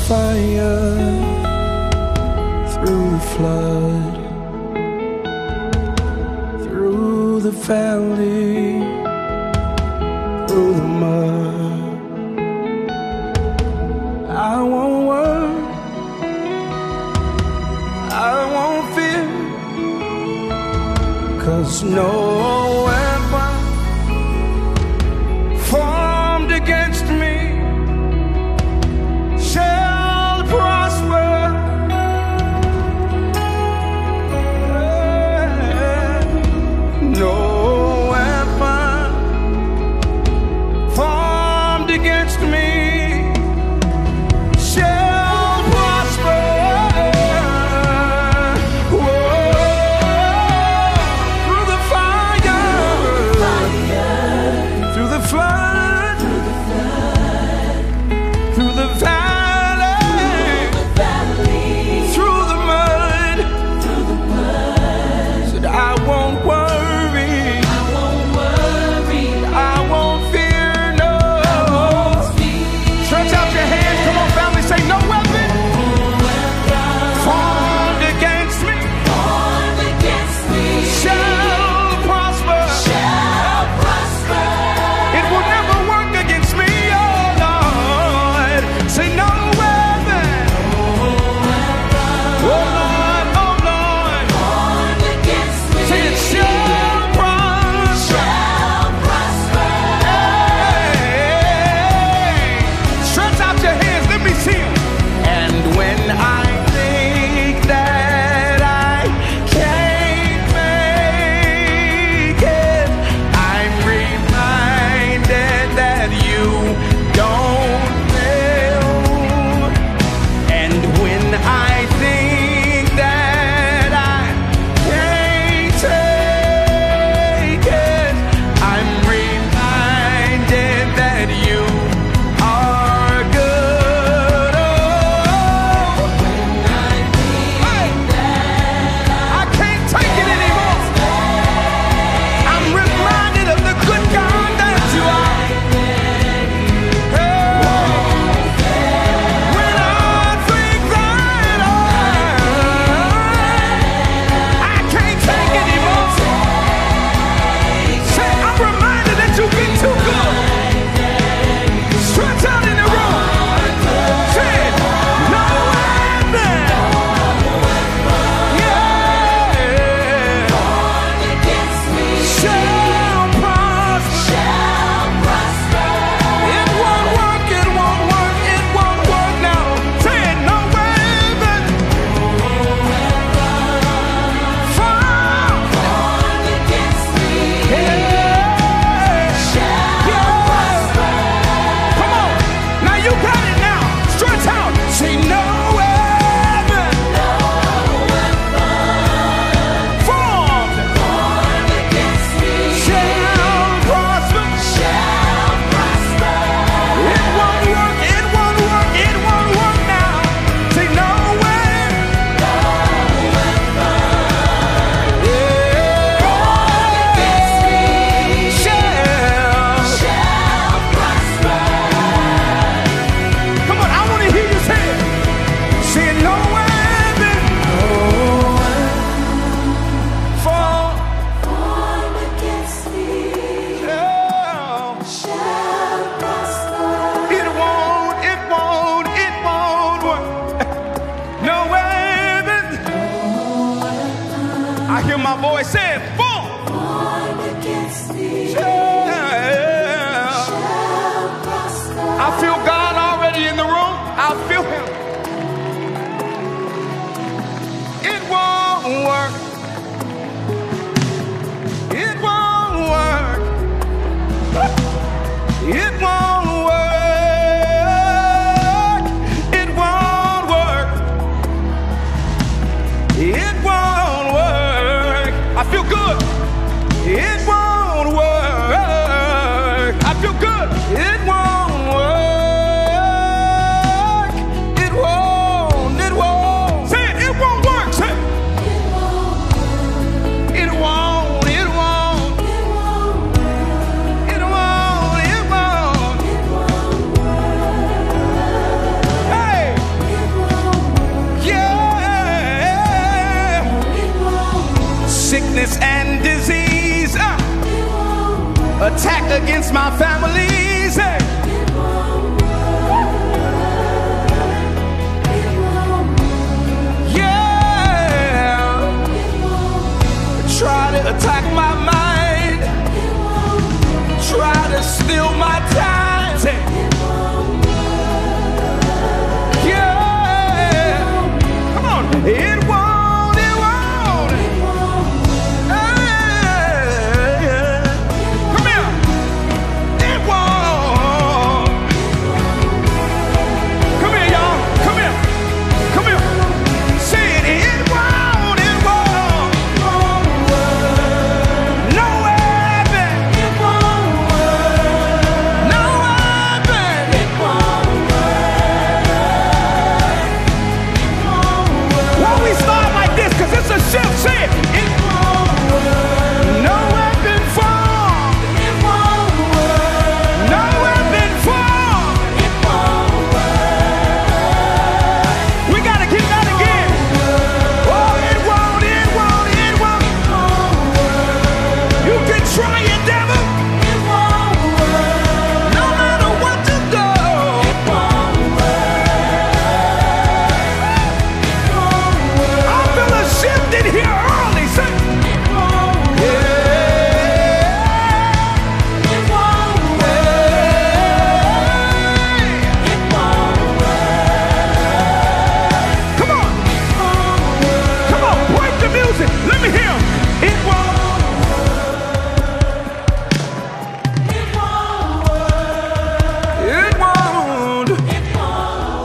fire, through the flood, through the valley, through the mud. I won't worry, I won't fear, 'cause no weapon formed against me shall prosper. No weapon formed against me shall prosper. Whoa. Through the fire, against my family. Say, yeah. Try to attack my mind. Try to steal my time. Say, yeah. Come on. It won't. It won't. Hey. Come here. It won't. Come here, y'all. Come here. Come here. Say it. It won't. It won't. No weapon. It won't work. No weapon. It won't work. Why we start like this? Cause it's a shift. Say it. It won't work. No weapon formed. It won't work. No weapon formed. It won't work. We gotta keep that again. Oh, it won't. It won't. It won't. You can try it, devil. It won't work. No matter what you do. It won't work. I feel a shift in here early. Say, it won't work. It won't work. It won't work. Come on. Come on, break the music. Let me hear 'em. It won't. It won't work. It won't. It won't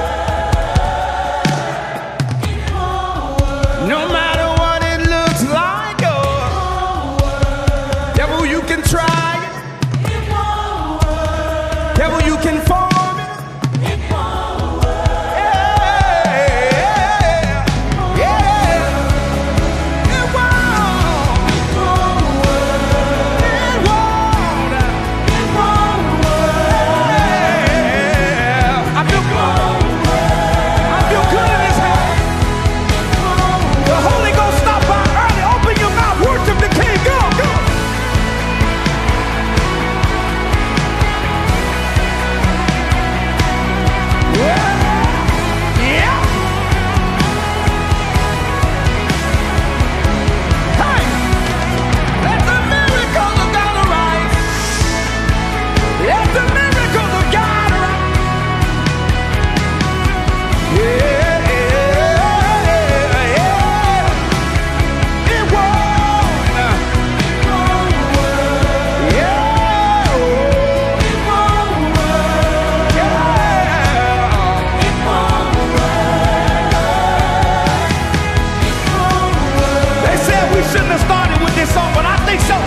work. No matter what it looks like, oh, devil, you can try it. It won't work. Devil, you can form it. It won't work. Yeah. Yeah. It won't. It won't work. It won't. It won't work. Yeah. I feel good. I feel good in this house. The Holy Ghost stop by early. Open your mouth. Worship the King. Go, go. Yeah. Yeah. Hey. Let the miracle of God arise. Let the miracle of God arise. Yeah. Yeah. It won't. It won't work. Yeah. It won't work. Yeah. It won't work. They said we shouldn't have started with this song, but I think so.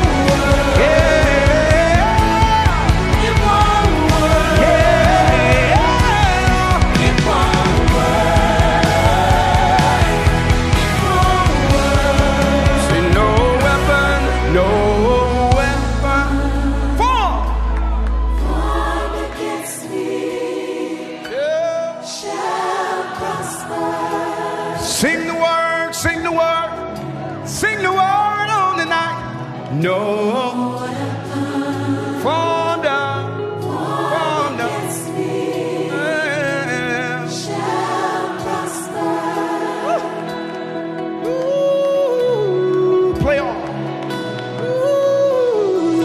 Yeah. It won't work. Yeah. It won't work. Say no weapon, no weapon formed against me yeah. shall prosper. Sing the word, sing the word, sing the word on the night. No formed Against me yeah. shall prosper. Ooh, play on. Ooh,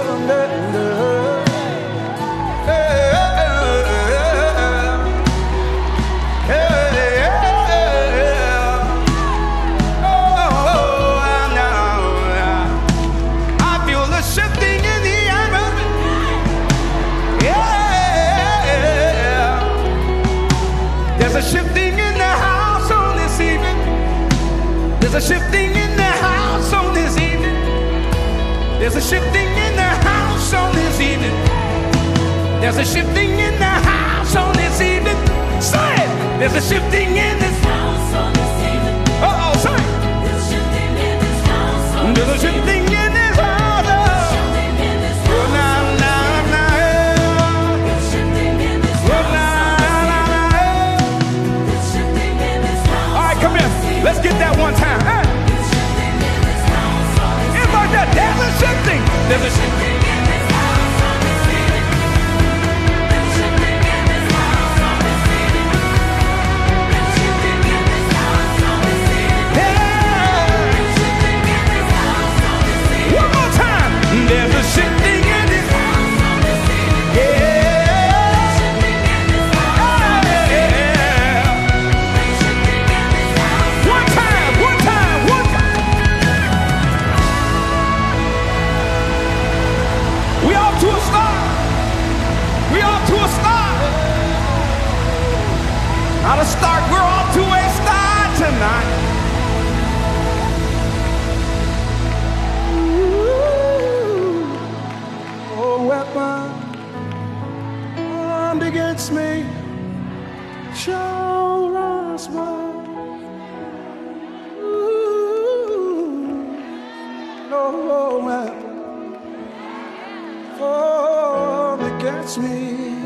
I feel the shifting in the atmosphere. Yeah. There's a shifting in the house on this evening. There's a shifting in the house on this evening. There's a shifting in the house on this evening. There's a shifting in the house on this evening. Say it. There's a shifting in this House on this evening. oh, say it. There's shifting in this house on There's a this shifting in this house. shifting in this Oh, house. nah, nah, nah. There's shifting in this Oh, house. nah, nah, nah. There's shifting in this house. All right, come here. Let's get that one time. Hey. There's shifting in this house on this It's like that. There's a shifting. There's a shifting. shifting in this Now to start, we're off to a start tonight. Ooh, oh, weapon armed against me shall prosper. No weapon formed against me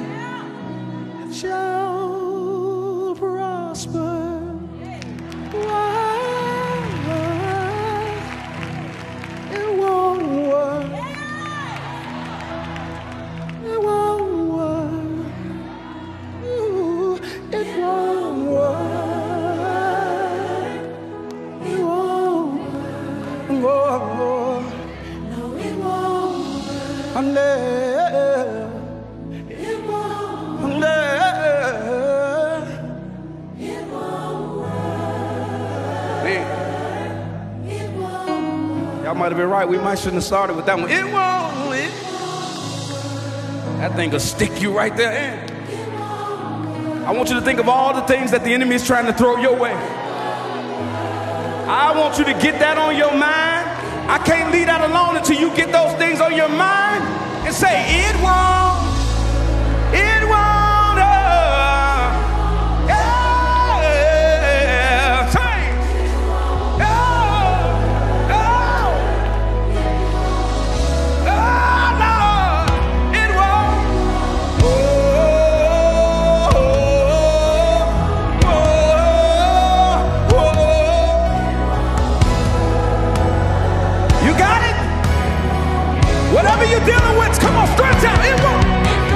shall prosper. It won't work. It won't work. Ooh, it won't work. It won't work. No, it won't work. I'm there. It won't. I'm there. It won't work. Hey. It won't. Y'all might have been right. We might shouldn't have started with that one. It won't. That thing will stick you right there. I want you to think of all the things that the enemy is trying to throw your way. I want you to get that on your mind. I can't leave that alone until you get those things on your mind and say, it won't, it won't, yeah, say, no, it won't, You got it? Whatever you're dealing with, come on, stretch out. It won't.